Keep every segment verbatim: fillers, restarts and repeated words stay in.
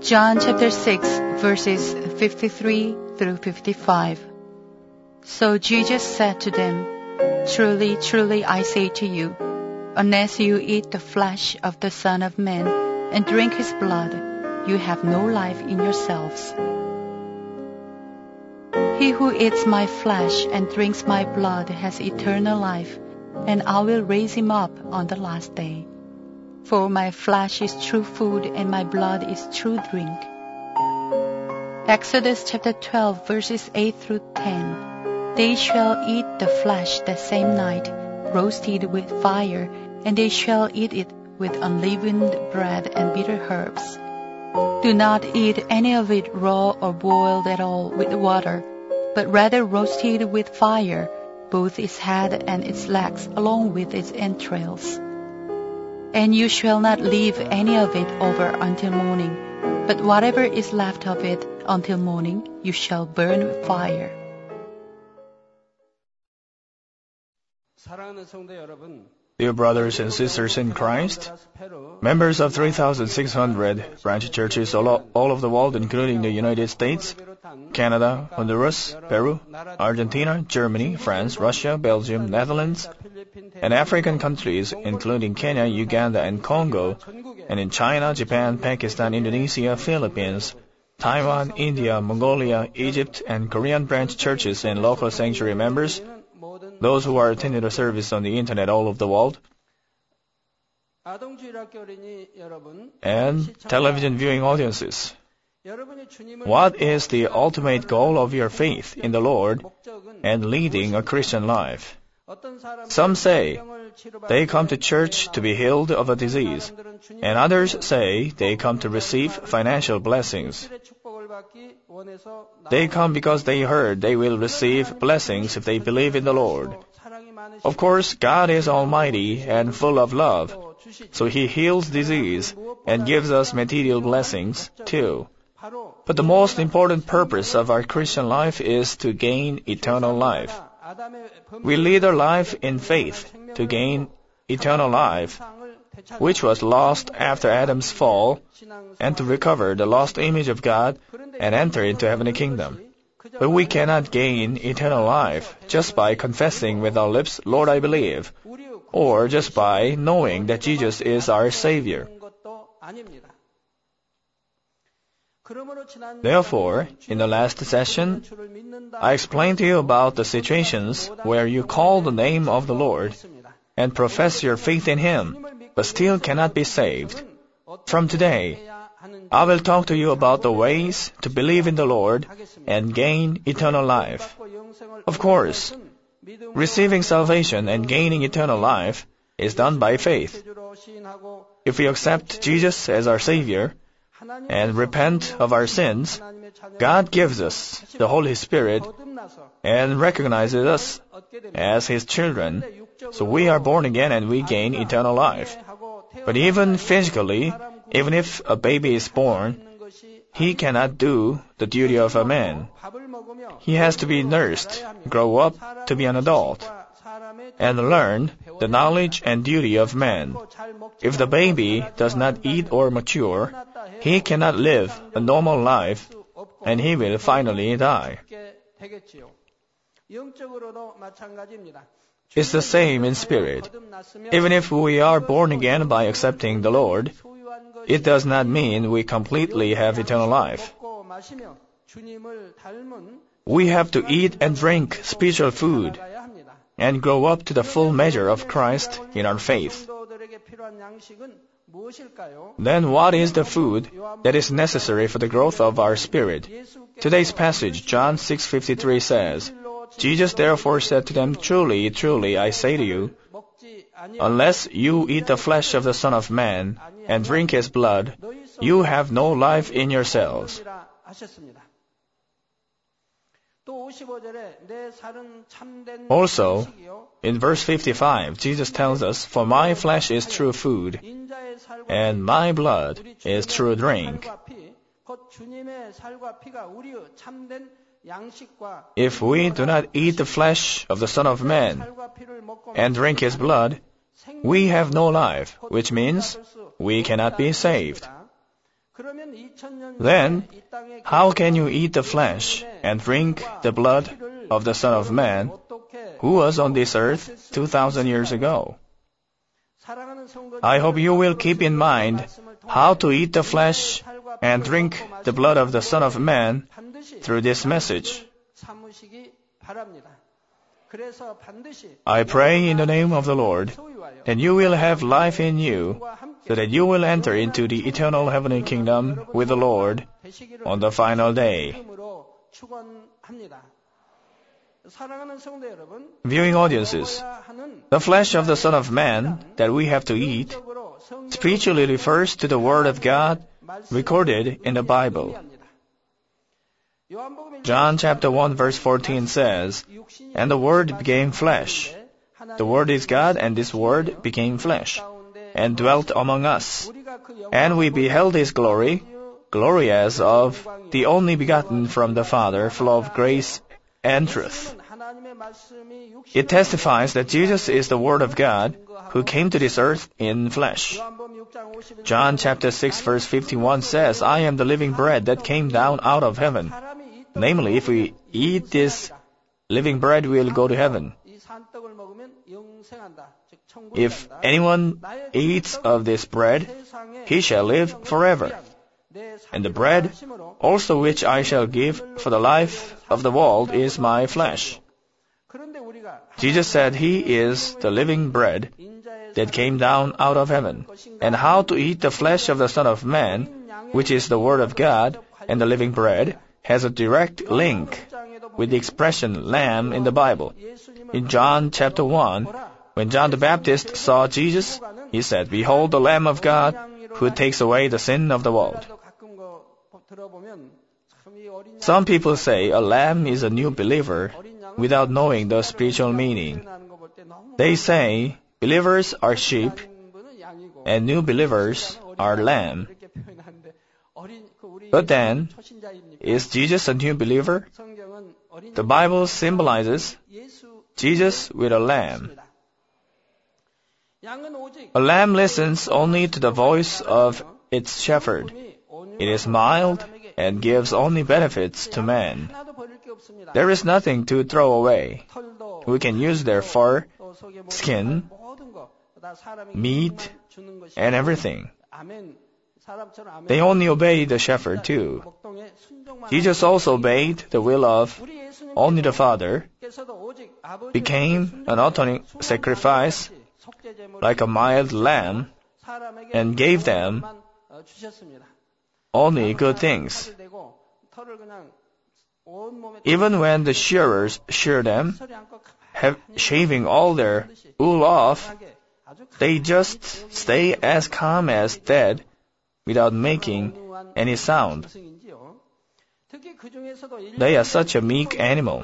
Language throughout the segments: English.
John chapter six, verses fifty-three through fifty-five. So Jesus said to them, Truly, truly, I say to you, unless you eat the flesh of the Son of Man and drink his blood, you have no life in yourselves. He who eats my flesh and drinks my blood has eternal life, and I will raise him up on the last day. For my flesh is true food, and my blood is true drink. Exodus chapter twelve, verses eight through ten. They shall eat the flesh that same night, roasted with fire, and they shall eat it with unleavened bread and bitter herbs. Do not eat any of it raw or boiled at all with water, but rather roasted with fire, both its head and its legs, along with its entrails. And you shall not leave any of it over until morning, but whatever is left of it until morning you shall burn with fire. Dear brothers and sisters in Christ, members of three thousand six hundred branch churches all, all over the world, including the United States, Canada, Honduras, Peru, Argentina, Germany, France, Russia, Belgium, Netherlands, and African countries, including Kenya, Uganda, and Congo, and in China, Japan, Pakistan, Indonesia, Philippines, Taiwan, India, Mongolia, Egypt, and Korean branch churches and local sanctuary members, those who are attending the service on the internet all over the world, and television viewing audiences. What is the ultimate goal of your faith in the Lord and leading a Christian life? Some say they come to church to be healed of a disease, and others say they come to receive financial blessings. They come because they heard they will receive blessings if they believe in the Lord. Of course, God is almighty and full of love, so He heals disease and gives us material blessings too. But the most important purpose of our Christian life is to gain eternal life. We lead our life in faith to gain eternal life, which was lost after Adam's fall, and to recover the lost image of God and enter into heavenly kingdom. But we cannot gain eternal life just by confessing with our lips, Lord, I believe, or just by knowing that Jesus is our Savior. Therefore, in the last session, I explained to you about the situations where you call the name of the Lord and profess your faith in Him, but still cannot be saved. From today, I will talk to you about the ways to believe in the Lord and gain eternal life. Of course, receiving salvation and gaining eternal life is done by faith. If we accept Jesus as our Savior and repent of our sins, God gives us the Holy Spirit and recognizes us as His children, so we are born again and we gain eternal life. But even physically, even if a baby is born, he cannot do the duty of a man. He has to be nursed, grow up to be an adult, and learn the knowledge and duty of man. If the baby does not eat or mature, he cannot live a normal life, and he will finally die. It's the same in spirit. Even if we are born again by accepting the Lord, it does not mean we completely have eternal life. We have to eat and drink spiritual food and grow up to the full measure of Christ in our faith. Then what is the food that is necessary for the growth of our spirit? Today's passage, John six fifty-three says, Jesus therefore said to them, Truly, truly, I say to you, unless you eat the flesh of the Son of Man and drink His blood, you have no life in yourselves. Also, in verse fifty-five, Jesus tells us, For my flesh is true food, and my blood is true drink. If we do not eat the flesh of the Son of Man and drink His blood, we have no life, which means we cannot be saved. Then, how can you eat the flesh and drink the blood of the Son of Man, who was on this earth two thousand years ago? I hope you will keep in mind how to eat the flesh and drink the blood of the Son of Man through this message. I pray in the name of the Lord that you will have life in you, so that you will enter into the eternal heavenly kingdom with the Lord on the final day. Viewing audiences, the flesh of the Son of Man that we have to eat spiritually refers to the Word of God recorded in the Bible. John chapter one verse fourteen says, "And the Word became flesh." The Word is God, and this Word became flesh, and dwelt among us. And we beheld His glory, glory as of the only begotten from the Father, full of grace and truth. It testifies that Jesus is the Word of God, who came to this earth in flesh. John chapter six verse fifty-one says, "I am the living bread that came down out of heaven." Namely, if we eat this living bread, we will go to heaven. If anyone eats of this bread, he shall live forever. And the bread also which I shall give for the life of the world is my flesh. Jesus said He is the living bread that came down out of heaven. And how to eat the flesh of the Son of Man, which is the Word of God and the living bread, has a direct link with the expression lamb in the Bible. In John chapter one, when John the Baptist saw Jesus, he said, "Behold the Lamb of God who takes away the sin of the world." Some people say a lamb is a new believer without knowing the spiritual meaning. They say believers are sheep and new believers are lamb. But then, is Jesus a new believer? The Bible symbolizes Jesus with a lamb. A lamb listens only to the voice of its shepherd. It is mild and gives only benefits to man. There is nothing to throw away. We can use their fur, skin, meat, and everything. They only obey the shepherd too. Jesus also obeyed the will of only the Father, became an atoning sacrifice like a mild lamb, and gave them only good things. Even when the shearers shear them, have shaving all their wool off, they just stay as calm as dead without making any sound. They are such a meek animal.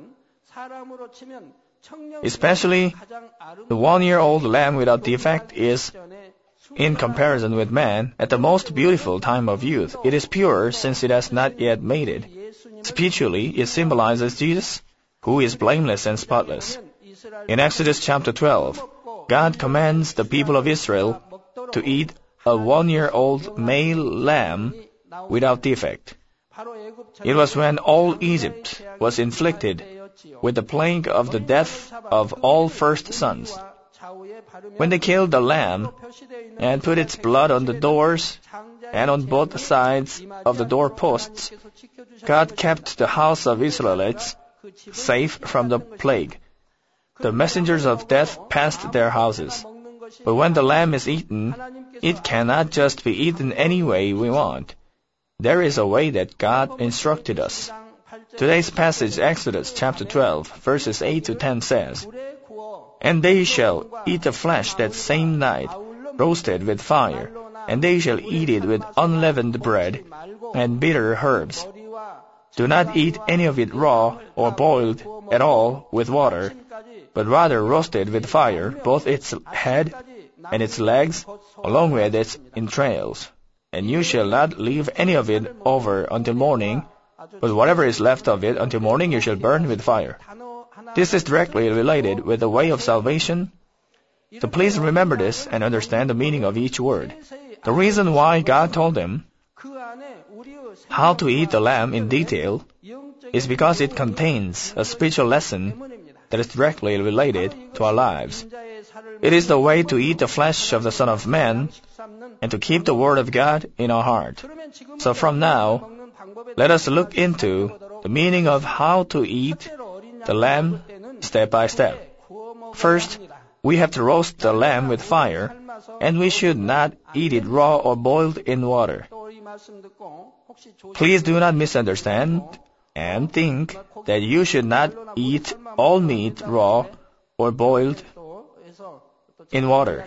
Especially the one-year-old lamb without defect is, in comparison with man, at the most beautiful time of youth. It is pure since it has not yet mated. Spiritually, it symbolizes Jesus, who is blameless and spotless. In Exodus chapter twelve, God commands the people of Israel to eat a one-year-old male lamb without defect. It was when all Egypt was inflicted with the plague of the death of all first sons. When they killed the lamb and put its blood on the doors and on both sides of the doorposts, God kept the house of Israelites safe from the plague. The messengers of death passed their houses. But when the lamb is eaten, it cannot just be eaten any way we want. There is a way that God instructed us. Today's passage, Exodus chapter twelve, verses eight to ten says, "And they shall eat the flesh that same night, roasted with fire, and they shall eat it with unleavened bread and bitter herbs. Do not eat any of it raw or boiled at all with water, but rather roasted with fire, both its head and its legs, along with its entrails. And you shall not leave any of it over until morning, but whatever is left of it until morning you shall burn with fire." This is directly related with the way of salvation. So please remember this and understand the meaning of each word. The reason why God told them how to eat the lamb in detail is because it contains a spiritual lesson that is directly related to our lives. It is the way to eat the flesh of the Son of Man and to keep the Word of God in our heart. So from now, let us look into the meaning of how to eat the lamb step by step. First, we have to roast the lamb with fire, and we should not eat it raw or boiled in water. Please do not misunderstand and think that you should not eat all meat raw or boiled in water.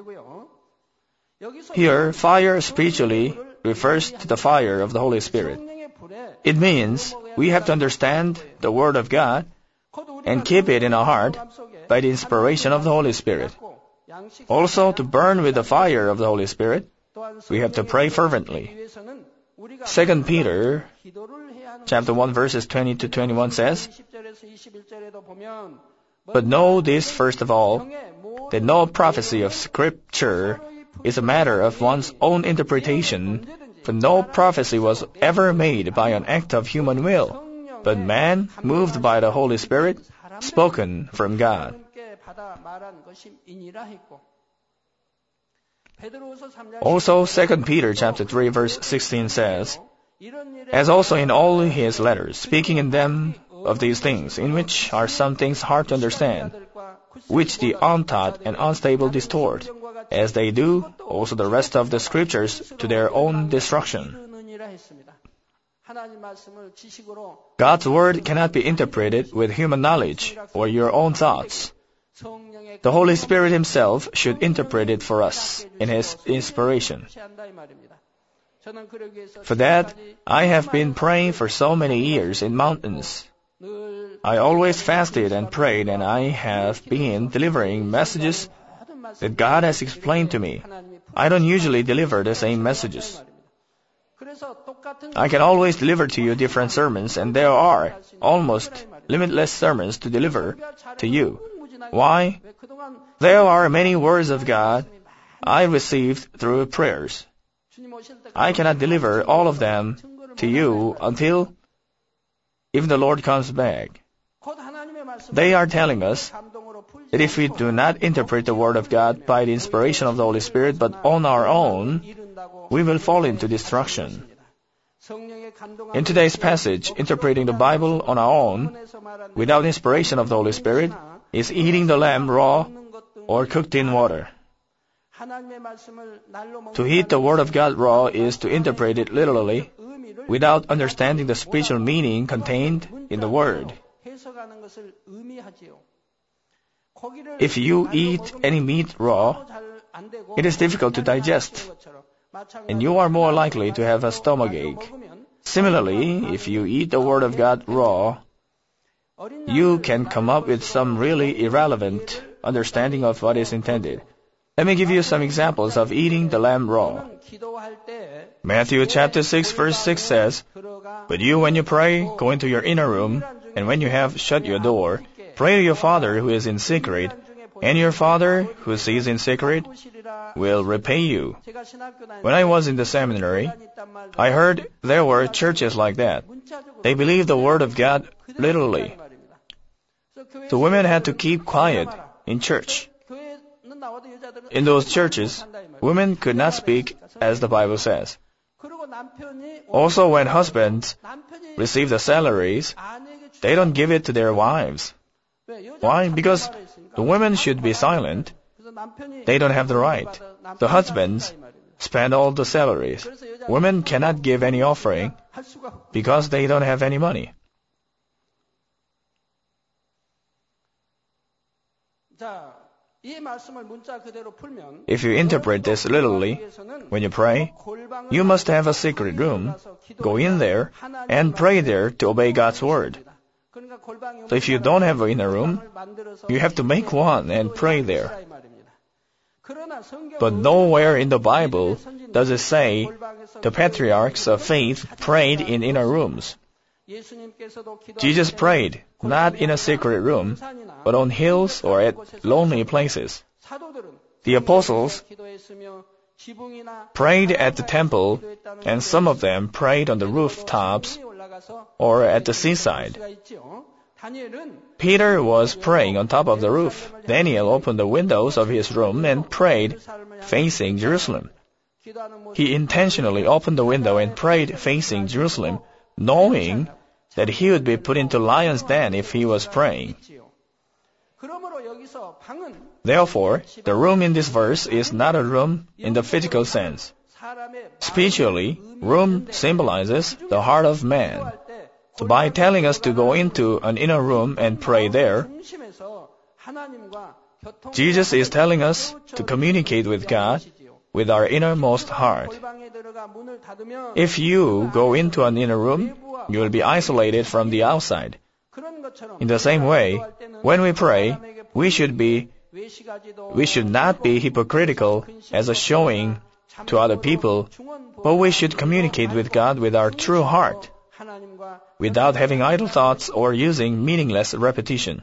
Here, fire spiritually refers to the fire of the Holy Spirit. It means we have to understand the Word of God and keep it in our heart by the inspiration of the Holy Spirit. Also, to burn with the fire of the Holy Spirit, we have to pray fervently. Second Peter chapter one verses twenty to twenty-one says, "But know this first of all, that no prophecy of Scripture is a matter of one's own interpretation, for no prophecy was ever made by an act of human will, but man, moved by the Holy Spirit, spoken from God." Also, Second Peter chapter three verse sixteen says, "As also in all his letters, speaking in them of these things, in which are some things hard to understand, which the untaught and unstable distort, as they do also the rest of the Scriptures to their own destruction." God's Word cannot be interpreted with human knowledge or your own thoughts. The Holy Spirit Himself should interpret it for us in His inspiration. For that, I have been praying for so many years in mountains. I always fasted and prayed, and I have been delivering messages that God has explained to me. I don't usually deliver the same messages. I can always deliver to you different sermons, and there are almost limitless sermons to deliver to you. Why? There are many words of God I received through prayers. I cannot deliver all of them to you until even the Lord comes back. They are telling us that if we do not interpret the Word of God by the inspiration of the Holy Spirit, but on our own, we will fall into destruction. In today's passage, interpreting the Bible on our own, without inspiration of the Holy Spirit, is eating the lamb raw or cooked in water. To eat the Word of God raw is to interpret it literally, without understanding the spiritual meaning contained in the Word. If you eat any meat raw, it is difficult to digest, and you are more likely to have a stomachache. Similarly, if you eat the Word of God raw, you can come up with some really irrelevant understanding of what is intended. Let me give you some examples of eating the lamb raw. Matthew chapter six verse six says, "But you, when you pray, go into your inner room, and when you have shut your door, pray to your Father who is in secret, and your Father who sees in secret will repay you." When I was in the seminary, I heard there were churches like that. They believed the Word of God literally. The women had to keep quiet in church. In those churches, women could not speak as the Bible says. Also, when husbands receive the salaries, they don't give it to their wives. Why? Because the women should be silent. They don't have the right. The husbands spend all the salaries. Women cannot give any offering because they don't have any money. If you interpret this literally, when you pray, you must have a secret room, go in there, and pray there to obey God's Word. So if you don't have an inner room, you have to make one and pray there. But nowhere in the Bible does it say the patriarchs of faith prayed in inner rooms. Jesus prayed not in a secret room, but on hills or at lonely places. The apostles prayed at the temple, and some of them prayed on the rooftops or at the seaside. Peter was praying on top of the roof. Daniel opened the windows of his room and prayed facing Jerusalem. He intentionally opened the window and prayed facing Jerusalem, knowing that he would be put into lion's den if he was praying. Therefore, the room in this verse is not a room in the physical sense. Spiritually, room symbolizes the heart of man. So by telling us to go into an inner room and pray there, Jesus is telling us to communicate with God with our innermost heart. If you go into an inner room, you will be isolated from the outside. In the same way, when we pray, we should be we should not be hypocritical as a showing to other people, but we should communicate with God with our true heart, without having idle thoughts or using meaningless repetition.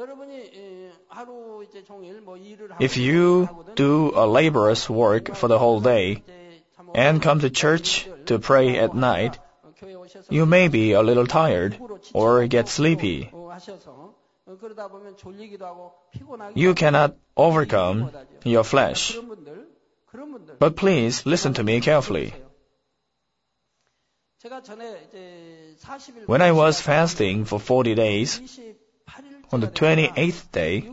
If you do a laborious work for the whole day and come to church to pray at night, you may be a little tired or get sleepy. You cannot overcome your flesh. But please listen to me carefully. When I was fasting for forty days, on the twenty-eighth day,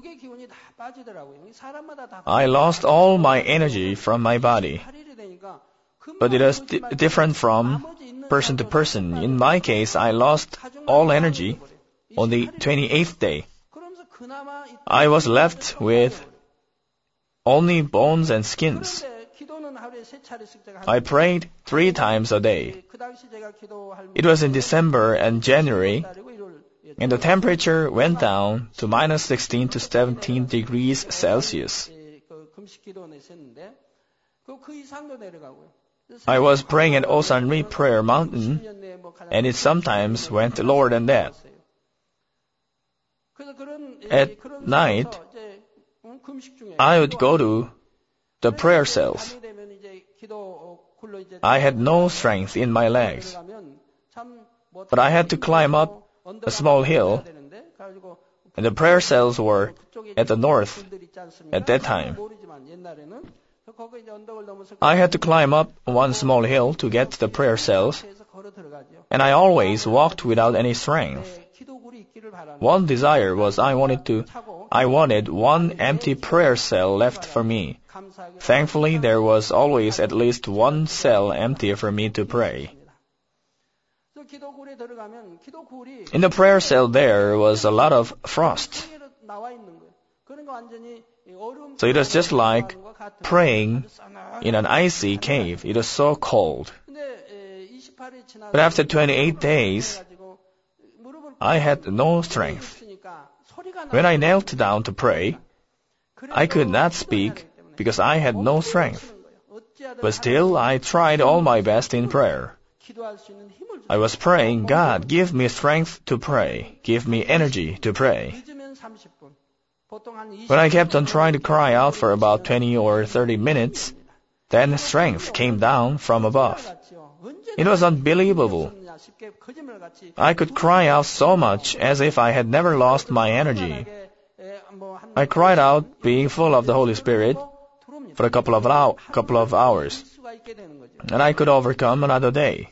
I lost all my energy from my body. But it is d- different from person to person. In my case, I lost all energy on the twenty-eighth day. I was left with only bones and skins. I prayed three times a day. It was in December and January, and the temperature went down to minus sixteen to seventeen degrees Celsius. I was praying at Osanri Prayer Mountain, and it sometimes went lower than that. At night, I would go to the prayer cells. I had no strength in my legs, but I had to climb up a small hill, and the prayer cells were at the north at that time. I had to climb up one small hill to get to the prayer cells, and I always walked without any strength. One desire was I wanted to, I wanted one empty prayer cell left for me. Thankfully, there was always at least one cell empty for me to pray. In the prayer cell there was a lot of frost. So it was just like praying in an icy cave. It was so cold. But after twenty-eight days, I had no strength. When I knelt down to pray, I could not speak because I had no strength. But still, I tried all my best in prayer. I was praying, God, give me strength to pray. Give me energy to pray. When I kept on trying to cry out for about twenty or thirty minutes, then strength came down from above. It was unbelievable. I could cry out so much as if I had never lost my energy. I cried out being full of the Holy Spirit for a couple of, hour, couple of hours, and I could overcome another day.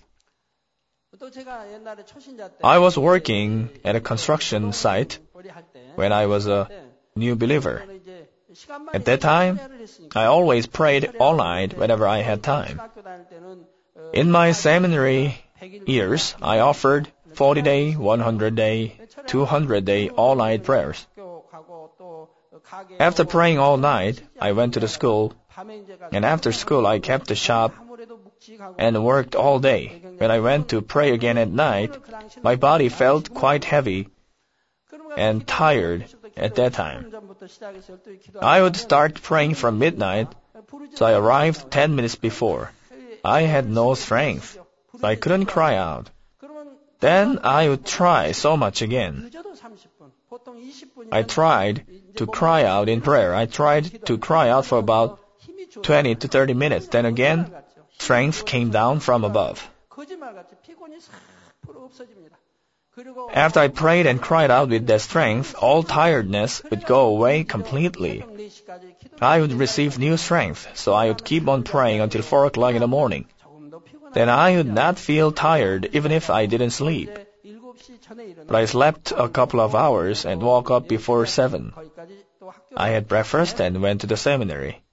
I was working at a construction site when I was a new believer. At that time, I always prayed all night whenever I had time. In my seminary years, I offered forty-day, one hundred-day, two hundred-day all-night prayers. After praying all night, I went to the school, and after school I kept the shop and worked all day. When I went to pray again at night, my body felt quite heavy and tired at that time. I would start praying from midnight, so I arrived ten minutes before. I had no strength, so I couldn't cry out. Then I would try so much again. I tried to cry out in prayer. I tried to cry out for about twenty to thirty minutes. Then again, strength came down from above. After I prayed and cried out with that strength, all tiredness would go away completely. I would receive new strength, so I would keep on praying until four o'clock in the morning. Then I would not feel tired even if I didn't sleep. But I slept a couple of hours and woke up before seven. I had breakfast and went to the seminary.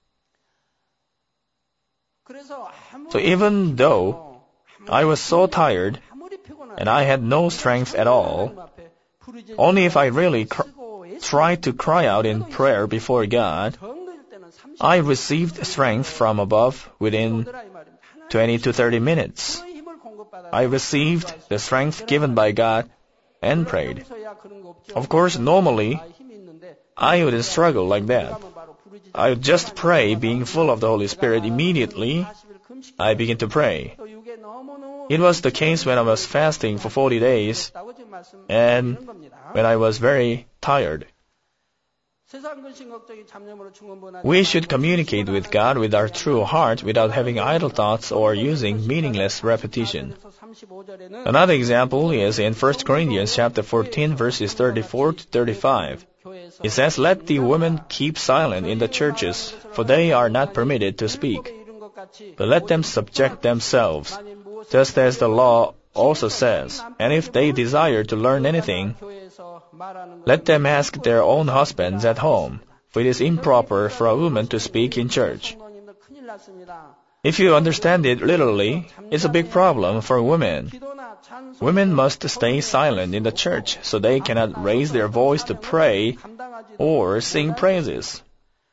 So even though I was so tired and I had no strength at all, only if I really cr- tried to cry out in prayer before God, I received strength from above within twenty to thirty minutes. I received the strength given by God and prayed. Of course, normally, I wouldn't struggle like that. I would just pray, being full of the Holy Spirit. Immediately, I begin to pray. It was the case when I was fasting for forty days and when I was very tired. We should communicate with God with our true heart without having idle thoughts or using meaningless repetition. Another example is in First Corinthians chapter fourteen, verses thirty-four to thirty-five. It says, "Let the women keep silent in the churches, for they are not permitted to speak. But let them subject themselves, just as the law also says. And if they desire to learn anything, let them ask their own husbands at home, for it is improper for a woman to speak in church." If you understand it literally, it's a big problem for women. Women must stay silent in the church so they cannot raise their voice to pray or sing praises.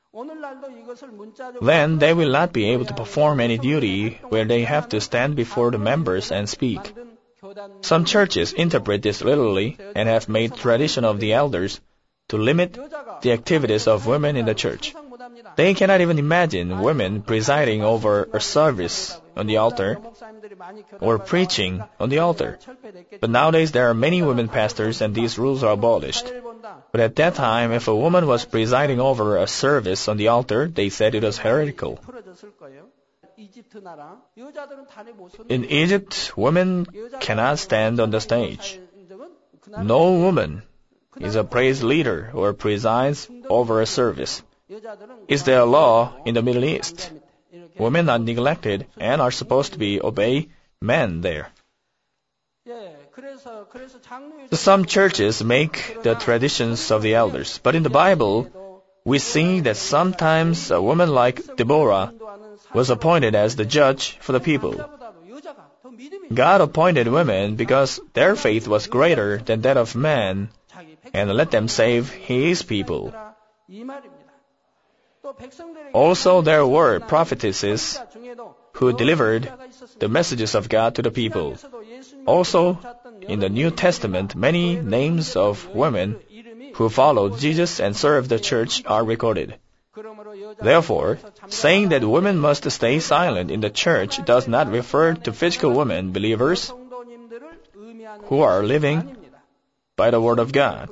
Then they will not be able to perform any duty where they have to stand before the members and speak. Some churches interpret this literally and have made tradition of the elders to limit the activities of women in the church. They cannot even imagine women presiding over a service on the altar or preaching on the altar. But nowadays there are many women pastors and these rules are abolished. But at that time, if a woman was presiding over a service on the altar, they said it was heretical. In Egypt, women cannot stand on the stage. No woman is a praise leader or presides over a service. Is there a law in the Middle East? Women are neglected and are supposed to be obey men there. Some churches make the traditions of the elders, but in the Bible, we see that sometimes a woman like Deborah was appointed as the judge for the people. God appointed women because their faith was greater than that of man, and let them save His people. Also, there were prophetesses who delivered the messages of God to the people. Also, in the New Testament, many names of women who followed Jesus and served the church are recorded. Therefore, saying that women must stay silent in the church does not refer to physical women believers who are living by the Word of God.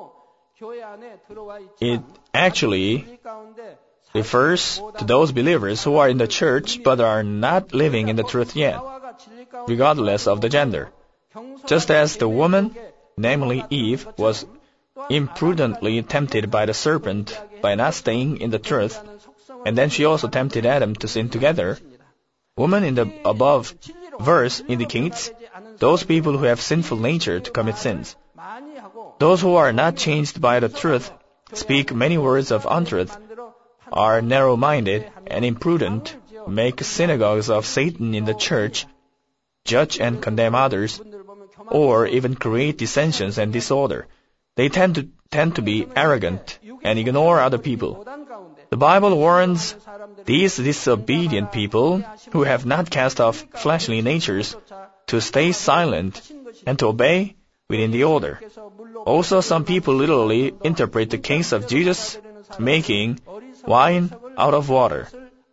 It actually refers to those believers who are in the church but are not living in the truth yet, regardless of the gender. Just as the woman, namely Eve, was imprudently tempted by the serpent by not staying in the truth, and then she also tempted Adam to sin together, woman in the above verse indicates those people who have sinful nature to commit sins. Those who are not changed by the truth, speak many words of untruth, are narrow-minded and imprudent, make synagogues of Satan in the church, judge and condemn others, or even create dissensions and disorder. They tend to tend to be arrogant and ignore other people. The Bible warns these disobedient people who have not cast off fleshly natures to stay silent and to obey within the order. Also, some people literally interpret the case of Jesus making wine out of water,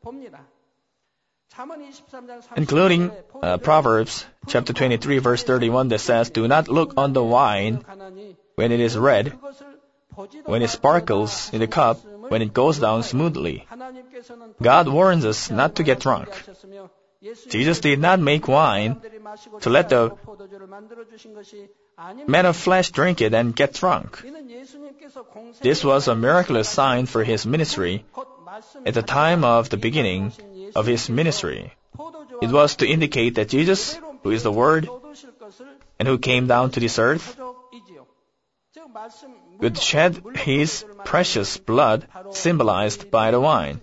including uh, Proverbs chapter twenty-three, verse thirty-one, that says, "Do not look on the wine when it is red, when it sparkles in the cup, when it goes down smoothly. God warns us not to get drunk. Jesus did not make wine to let the men of flesh drink it and get drunk. This was a miraculous sign for his ministry at the time of the beginning of his ministry. It was to indicate that Jesus, who is the Word, and who came down to this earth, would shed his precious blood, symbolized by the wine.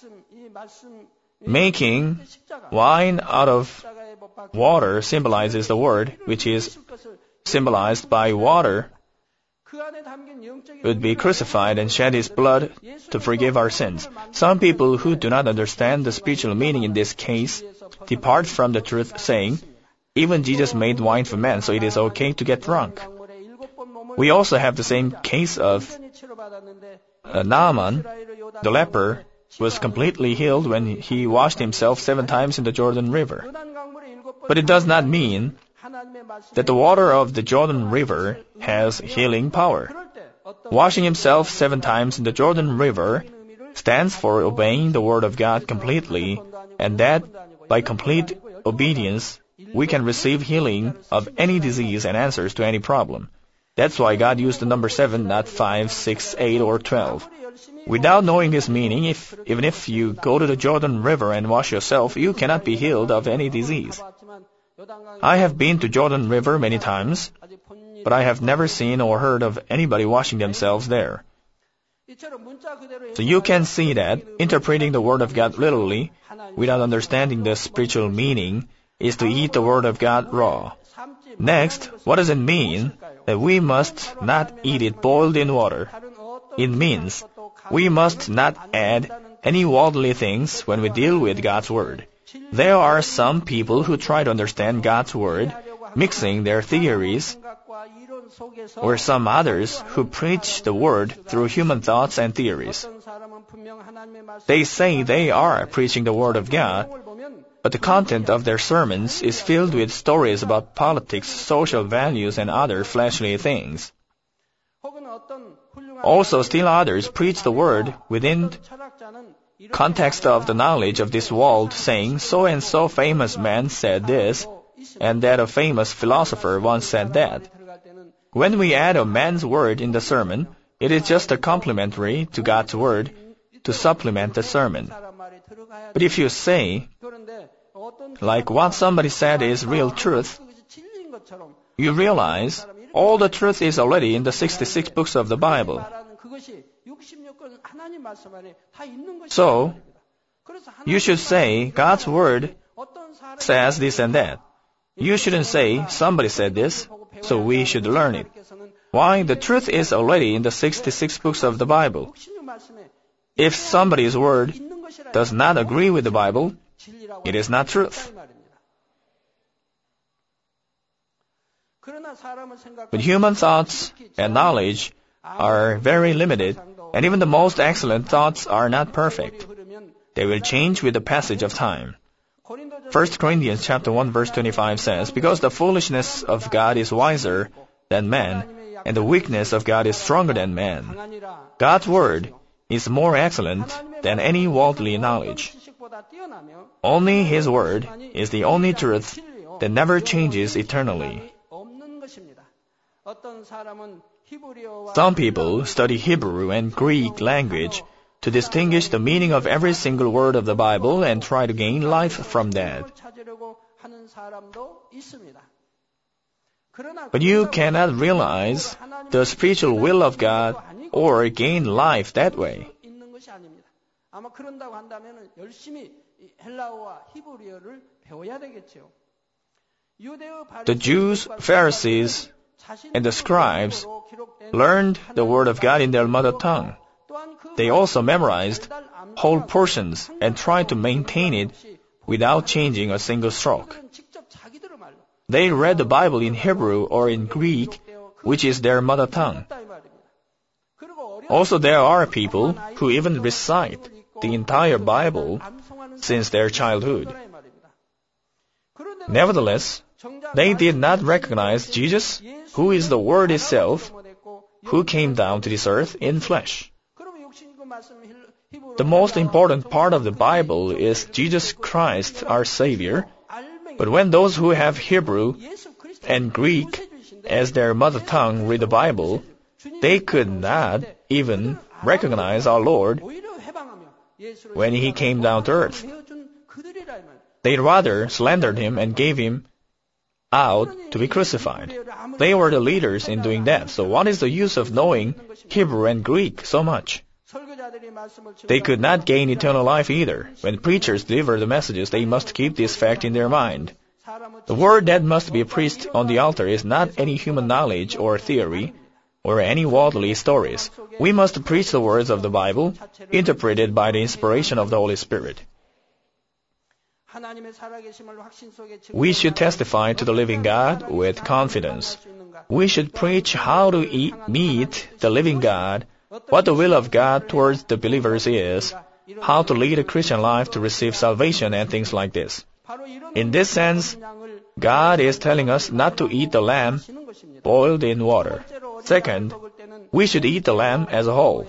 Making wine out of water symbolizes the Word, which is symbolized by water, would be crucified and shed his blood to forgive our sins. Some people who do not understand the spiritual meaning in this case depart from the truth, saying, even Jesus made wine for men, so it is okay to get drunk. We also have the same case of uh, Naaman, the leper, was completely healed when he washed himself seven times in the Jordan River. But it does not mean that the water of the Jordan River has healing power. Washing himself seven times in the Jordan River stands for obeying the Word of God completely, and that by complete obedience we can receive healing of any disease and answers to any problem. That's why God used the number seven, not five, six, eight, or twelve. Without knowing his meaning, if, even if you go to the Jordan River and wash yourself, you cannot be healed of any disease. I have been to Jordan River many times, but I have never seen or heard of anybody washing themselves there. So you can see that interpreting the Word of God literally, without understanding the spiritual meaning, is to eat the Word of God raw. Next, what does it mean that we must not eat it boiled in water? It means we must not add any worldly things when we deal with God's Word. There are some people who try to understand God's Word, mixing their theories, or some others who preach the Word through human thoughts and theories. They say they are preaching the Word of God, but the content of their sermons is filled with stories about politics, social values, and other fleshly things. Also, still others preach the Word within context of the knowledge of this world, saying, so-and-so famous man said this, and that a famous philosopher once said that. When we add a man's word in the sermon, it is just a complementary to God's Word to supplement the sermon. But if you say, like what somebody said is real truth, you realize all the truth is already in the sixty-six books of the Bible. So, you should say, God's Word says this and that. You shouldn't say, somebody said this, so we should learn it. Why? The truth is already in the sixty-six books of the Bible. If somebody's word does not agree with the Bible, it is not truth. But human thoughts and knowledge are very limited, and even the most excellent thoughts are not perfect. They will change with the passage of time. First Corinthians chapter one verse twenty-five says, because the foolishness of God is wiser than man, and the weakness of God is stronger than man. God's Word is more excellent than any worldly knowledge. Only His Word is the only truth that never changes eternally. Some people study Hebrew and Greek language to distinguish the meaning of every single word of the Bible and try to gain life from that. But you cannot realize the spiritual will of God or gain life that way. The Jews, Pharisees, and the scribes learned the Word of God in their mother tongue. They also memorized whole portions and tried to maintain it without changing a single stroke. They read the Bible in Hebrew or in Greek, which is their mother tongue. Also, there are people who even recite the entire Bible since their childhood. Nevertheless, they did not recognize Jesus, who is the Word itself, who came down to this earth in flesh. The most important part of the Bible is Jesus Christ, our Savior. But when those who have Hebrew and Greek as their mother tongue read the Bible, they could not even recognize our Lord when He came down to earth. They rather slandered Him and gave Him out to be crucified. They were the leaders in doing that. So what is the use of knowing Hebrew and Greek so much? They could not gain eternal life either. When preachers deliver the messages, they must keep this fact in their mind. The word that must be preached on the altar is not any human knowledge or theory or any worldly stories. We must preach the words of the Bible, interpreted by the inspiration of the Holy Spirit. We should testify to the living God with confidence. We should preach how to eat, meet the living God, what the will of God towards the believers is, how to lead a Christian life to receive salvation, and things like this. In this sense, God is telling us not to eat the lamb boiled in water. Second, we should eat the lamb as a whole.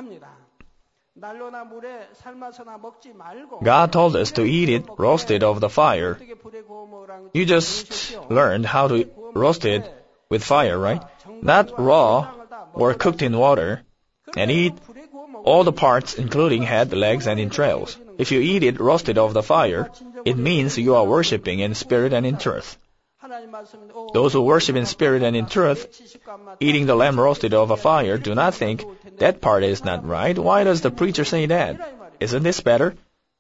God told us to eat it roasted over the fire. You just learned how to roast it with fire, right? Not raw or cooked in water. And eat all the parts, including head, legs, and entrails. If you eat it roasted over the fire, it means you are worshipping in spirit and in truth. Those who worship in spirit and in truth, eating the lamb roasted over fire, do not think, that part is not right. Why does the preacher say that? Isn't this better?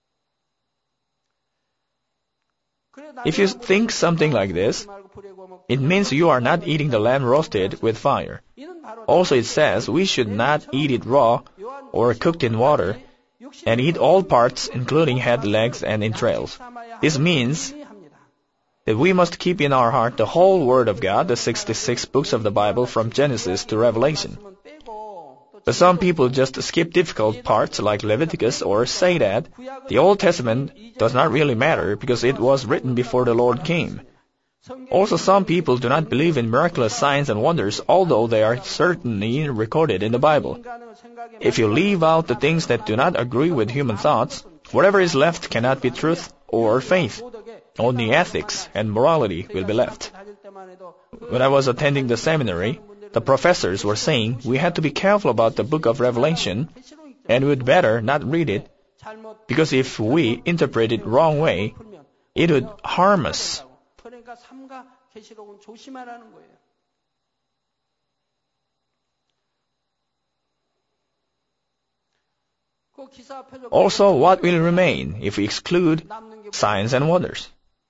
If you think something like this, it means you are not eating the lamb roasted with fire. Also, it says we should not eat it raw or cooked in water, and eat all parts, including head, legs, and entrails. This means that we must keep in our heart the whole Word of God, the sixty-six books of the Bible from Genesis to Revelation. But some people just skip difficult parts like Leviticus or say that the Old Testament does not really matter because it was written before the Lord came. Also, some people do not believe in miraculous signs and wonders, although they are certainly recorded in the Bible. If you leave out the things that do not agree with human thoughts, whatever is left cannot be truth or faith. Only ethics and morality will be left. When I was attending the seminary, the professors were saying we had to be careful about the book of Revelation, and we'd better not read it, because if we interpret it wrong way, it would harm us. Also, what will remain if we exclude signs and wonders?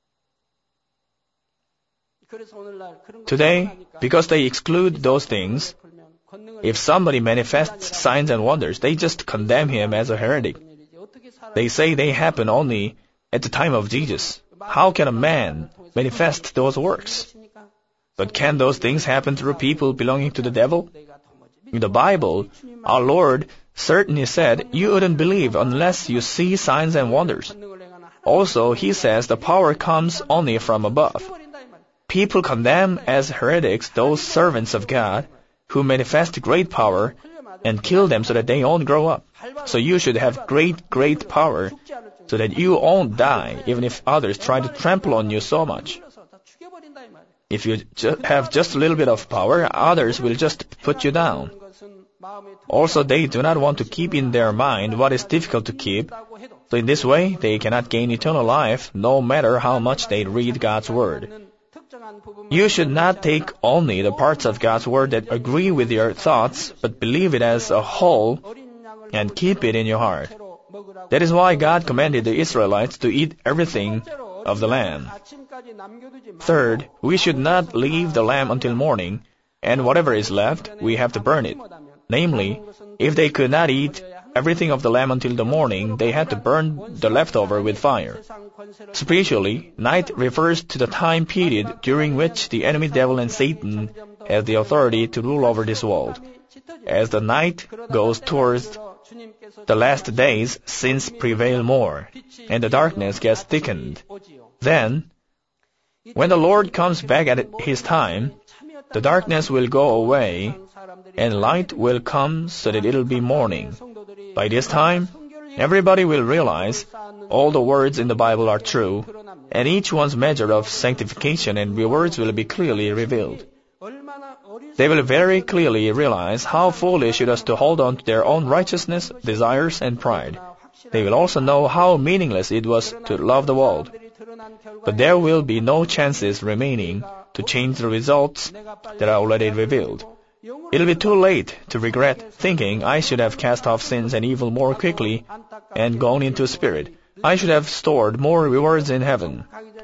Today, because they exclude those things, if somebody manifests signs and wonders, they just condemn him as a heretic. They say they happen only at the time of Jesus. How can a man manifest those works? But can those things happen through people belonging to the devil? In the Bible, our Lord certainly said, you wouldn't believe unless you see signs and wonders. Also, He says the power comes only from above. People condemn as heretics those servants of God who manifest great power and kill them so that they won't grow up. So you should have great, great power so that you won't die, even if others try to trample on you so much. If you ju- have just a little bit of power, others will just put you down. Also, they do not want to keep in their mind what is difficult to keep. So in this way, they cannot gain eternal life, no matter how much they read God's Word. You should not take only the parts of God's Word that agree with your thoughts, but believe it as a whole and keep it in your heart. That is why God commanded the Israelites to eat everything of the lamb. Third, we should not leave the lamb until morning, and whatever is left, we have to burn it. Namely, if they could not eat everything of the lamb until the morning, they had to burn the leftover with fire. Spiritually, night refers to the time period during which the enemy devil and Satan have the authority to rule over this world. As the night goes towards the last days, sins prevail more, and the darkness gets thickened. Then, when the Lord comes back at His time, the darkness will go away, and light will come so that it will be morning. By this time, everybody will realize all the words in the Bible are true, and each one's measure of sanctification and rewards will be clearly revealed. They will very clearly realize how foolish it is to hold on to their own righteousness, desires, and pride. They will also know how meaningless it was to love the world. But there will be no chances remaining to change the results that are already revealed. It will be too late to regret thinking I should have cast off sins and evil more quickly and gone into spirit. I should have stored more rewards in heaven.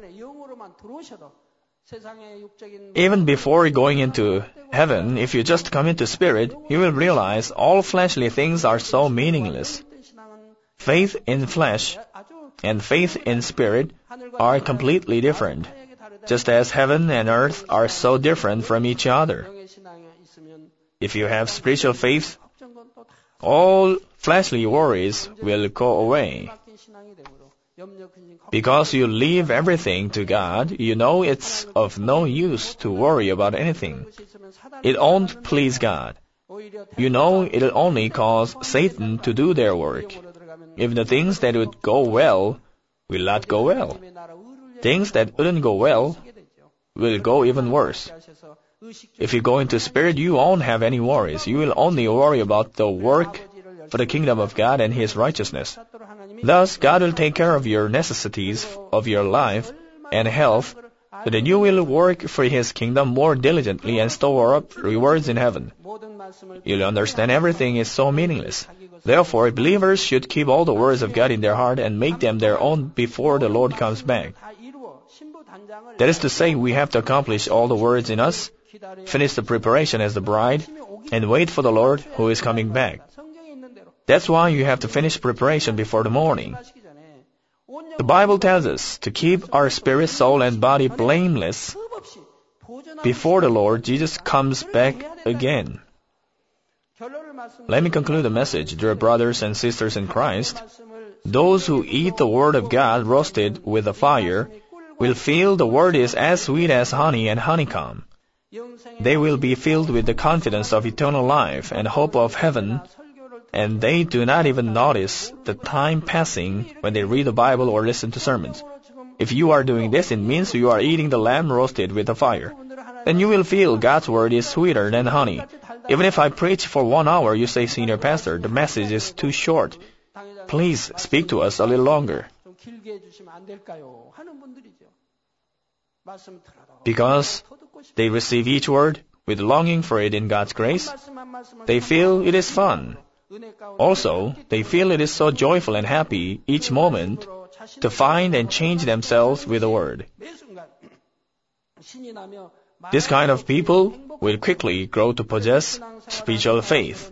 Even before going into heaven, if you just come into spirit, you will realize all fleshly things are so meaningless. Faith in flesh and faith in spirit are completely different, just as heaven and earth are so different from each other. If you have spiritual faith, all fleshly worries will go away. Because you leave everything to God, you know it's of no use to worry about anything. It won't please God. You know it'll only cause Satan to do their work. Even the things that would go well will not go well. Things that wouldn't go well will go even worse. If you go into spirit, you won't have any worries. You will only worry about the work for the kingdom of God and His righteousness. Thus, God will take care of your necessities of your life and health, so that you will work for His kingdom more diligently and store up rewards in heaven. You'll understand everything is so meaningless. Therefore, believers should keep all the words of God in their heart and make them their own before the Lord comes back. That is to say, we have to accomplish all the words in us, finish the preparation as the bride, and wait for the Lord who is coming back. That's why you have to finish preparation before the morning. The Bible tells us to keep our spirit, soul, and body blameless before the Lord Jesus comes back again. Let me conclude the message, dear brothers and sisters in Christ. Those who eat the Word of God roasted with a fire will feel the Word is as sweet as honey and honeycomb. They will be filled with the confidence of eternal life and hope of heaven, and they do not even notice the time passing when they read the Bible or listen to sermons. If you are doing this, it means you are eating the lamb roasted with a fire. Then you will feel God's Word is sweeter than honey. Even if I preach for one hour, you say, Senior Pastor, the message is too short. Please speak to us a little longer. Because they receive each word with longing for it in God's grace, they feel it is fun. Also, they feel it is so joyful and happy each moment to find and change themselves with the Word. This kind of people will quickly grow to possess spiritual faith.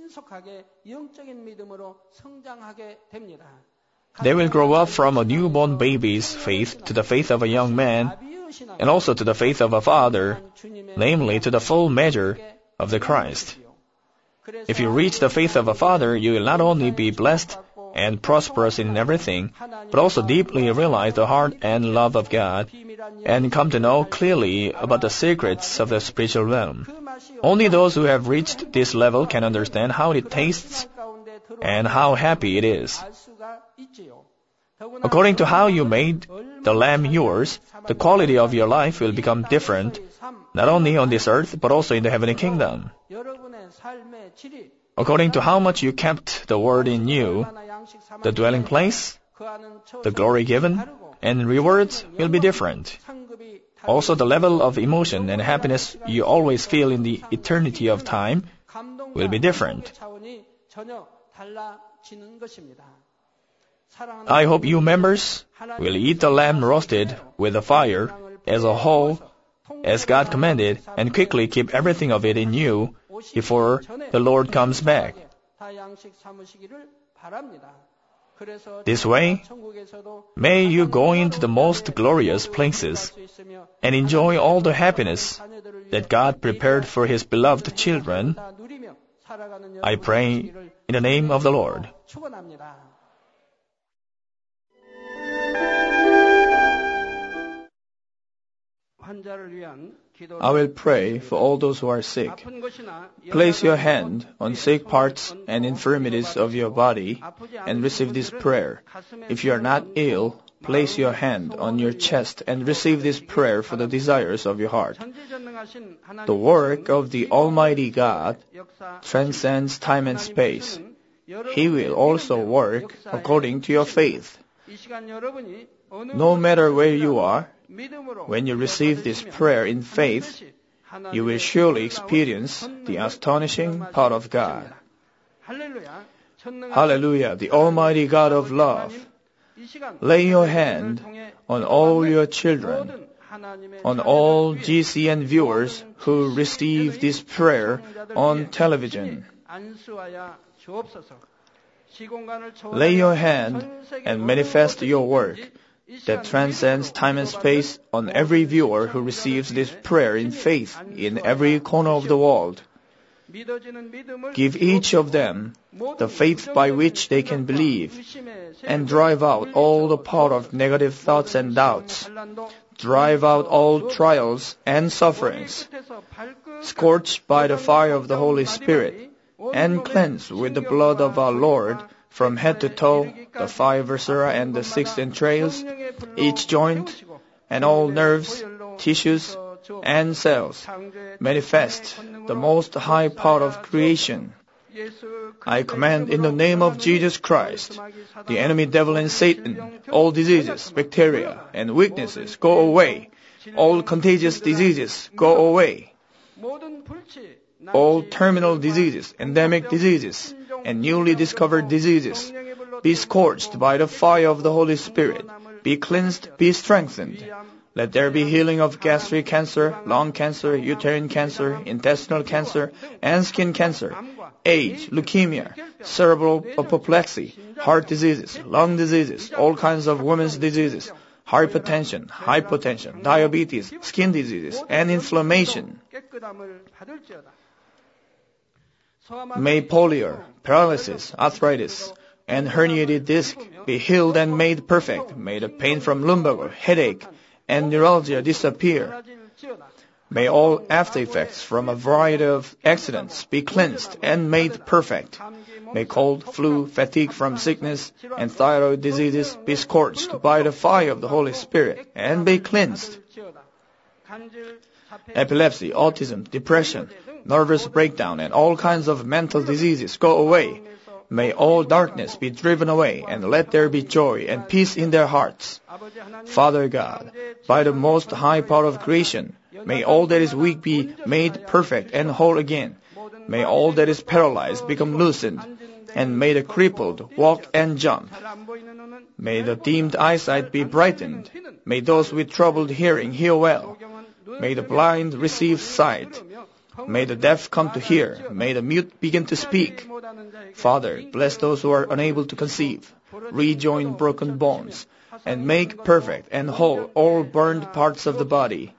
They will grow up from a newborn baby's faith to the faith of a young man, and also to the faith of a father, namely to the full measure of the Christ. If you reach the faith of a father, you will not only be blessed and prosperous in everything, but also deeply realize the heart and love of God, and come to know clearly about the secrets of the spiritual realm. Only those who have reached this level can understand how it tastes and how happy it is. According to how you made the lamb yours, the quality of your life will become different, not only on this earth, but also in the heavenly kingdom. According to how much you kept the Word in you, the dwelling place, the glory given, and rewards will be different. Also, the level of emotion and happiness you always feel in the eternity of time will be different. I hope you members will eat the lamb roasted with a fire as a whole, as God commanded, and quickly keep everything of it in you before the Lord comes back. This way, may you go into the most glorious places and enjoy all the happiness that God prepared for His beloved children. I pray in the name of the Lord. I will pray for all those who are sick. Place your hand on sick parts and infirmities of your body and receive this prayer. If you are not ill, place your hand on your chest and receive this prayer for the desires of your heart. The work of the Almighty God transcends time and space. He will also work according to your faith. No matter where you are, when you receive this prayer in faith, you will surely experience the astonishing power of God. Hallelujah, the Almighty God of love. Lay your hand on all your children, on all G C N viewers who receive this prayer on television. Lay your hand and manifest your work that transcends time and space on every viewer who receives this prayer in faith in every corner of the world. Give each of them the faith by which they can believe and drive out all the power of negative thoughts and doubts. Drive out all trials and sufferings. Scorch by the fire of the Holy Spirit and cleanse with the blood of our Lord from head to toe, the five viscera and the six entrails, each joint, and all nerves, tissues, and cells. Manifest the most high power of creation. I command in the name of Jesus Christ, the enemy devil and Satan, all diseases, bacteria, and weaknesses, go away. All contagious diseases, go away. All terminal diseases, endemic diseases, and newly discovered diseases, be scorched by the fire of the Holy Spirit. Be cleansed, be strengthened. Let there be healing of gastric cancer, lung cancer, uterine cancer, intestinal cancer, and skin cancer, AIDS, leukemia, cerebral apoplexy, heart diseases, lung diseases, all kinds of women's diseases, hypertension, hypotension, diabetes, skin diseases, and inflammation. May polio, paralysis, arthritis, and herniated disc be healed and made perfect. May the pain from lumbago, headache, and neuralgia disappear. May all after effects from a variety of accidents be cleansed and made perfect. May cold, flu, fatigue from sickness, and thyroid diseases be scorched by the fire of the Holy Spirit and be cleansed. Epilepsy, autism, depression, nervous breakdown, and all kinds of mental diseases go away. May all darkness be driven away, and let there be joy and peace in their hearts. Father God, by the most high power of creation, may all that is weak be made perfect and whole again. May all that is paralyzed become loosened, and may the crippled walk and jump. May the dimmed eyesight be brightened. May those with troubled hearing hear well. May the blind receive sight. May the deaf come to hear. May the mute begin to speak. Father, bless those who are unable to conceive. Rejoin broken bones, and make perfect and whole all burned parts of the body.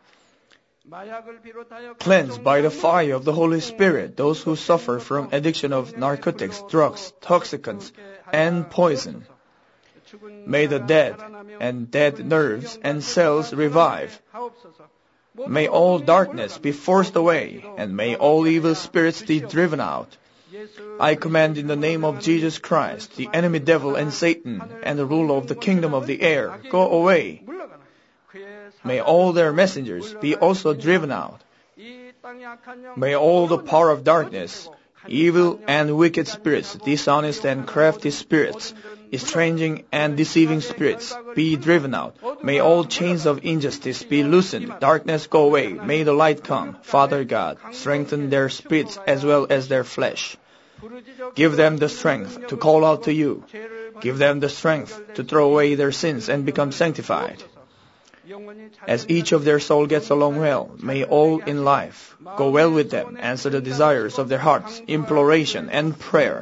Cleanse by the fire of the Holy Spirit those who suffer from addiction of narcotics, drugs, toxicants, and poison. May the dead and dead nerves and cells revive. May all darkness be forced away, and may all evil spirits be driven out. I command in the name of Jesus Christ, the enemy devil and Satan, and the ruler of the kingdom of the air, go away. May all their messengers be also driven out. May all the power of darkness, evil and wicked spirits, dishonest and crafty spirits, estranging and deceiving spirits be driven out. May all chains of injustice be loosened, darkness go away, may the light come. Father God, strengthen their spirits as well as their flesh. Give them the strength to call out to you. Give them the strength to throw away their sins and become sanctified. As each of their soul gets along well, may all in life go well with them, answer the desires of their hearts, imploration and prayer.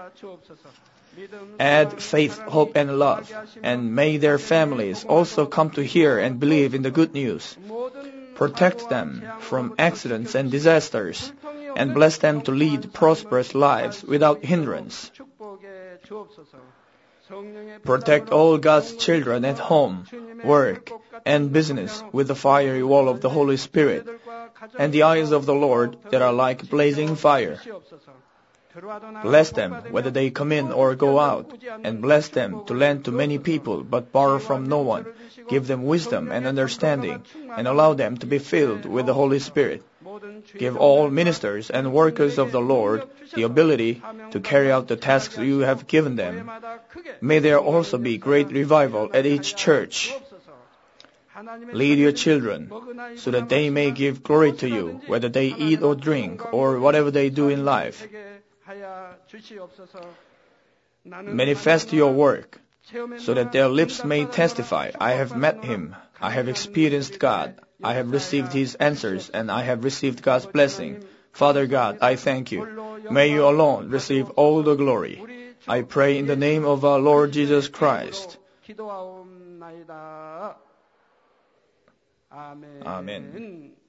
Add faith, hope, and love, and may their families also come to hear and believe in the good news. Protect them from accidents and disasters, and bless them to lead prosperous lives without hindrance. Protect all God's children at home, work, and business with the fiery wall of the Holy Spirit, and the eyes of the Lord that are like blazing fire. Bless them whether they come in or go out, and bless them to lend to many people but borrow from no one. Give them wisdom and understanding, and allow them to be filled with the Holy Spirit. Give all ministers and workers of the Lord the ability to carry out the tasks you have given them. May there also be great revival at each church. Lead your children so that they may give glory to you, whether they eat or drink or whatever they do in life. Manifest your work so that their lips may testify, I have met him, I have experienced God, I have received his answers, and I have received God's blessing. Father God, I thank you. May you alone receive all the glory. I pray in the name of our Lord Jesus Christ. Amen.